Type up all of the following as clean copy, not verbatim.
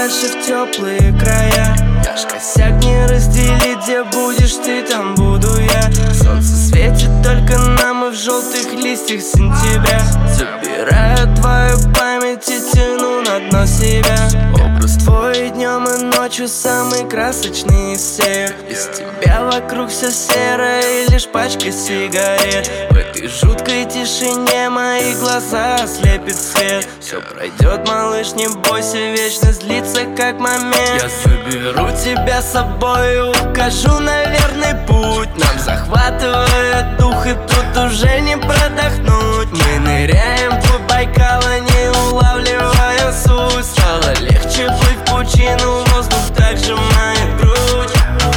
дальше в теплые края. Наш косяк не разделить, где будешь ты, там буду я. Солнце светит только нам и в желтых листьях сентября. Забираю твою память и тяну на дно себя. Образ твой днем и ночью самый красочный из всех. Без тебя вокруг все серо и лишь пачка сигарет. В этой жуткой тишине мои глаза ослепит свет. Все пройдет, малыш, не бойся, вечность длится как момент. Я заберу тебя с собой и укажу на верный путь. Нам захватывает дух и тут уже не продохнуть. Мы ныряем в Байкал, не улавливая суть. Стало легче плыть в пучину, воздух так сжимает грудь.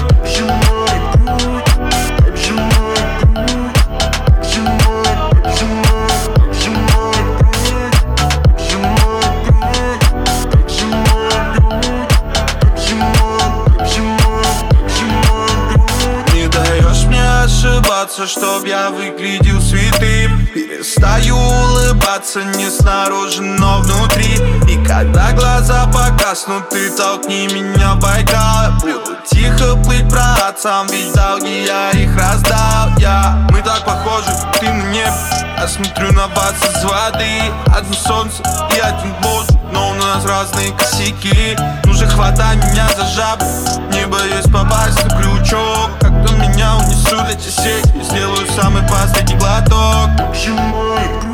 Чтоб я выглядел святым. Перестаю улыбаться не снаружи, но внутри. И когда глаза погаснут, ты толкни меня в Байкал. Буду тихо плыть братцам, ведь долги я их раздал. Мы так похожи, ты на небе, я смотрю на вас из воды. Одно солнце и один воздух, но у нас разные косяки. Ну же хватай меня за жабры, не боюсь попасть на крючок. Когда меня унесут эти сети, сделаю самый последний глоток.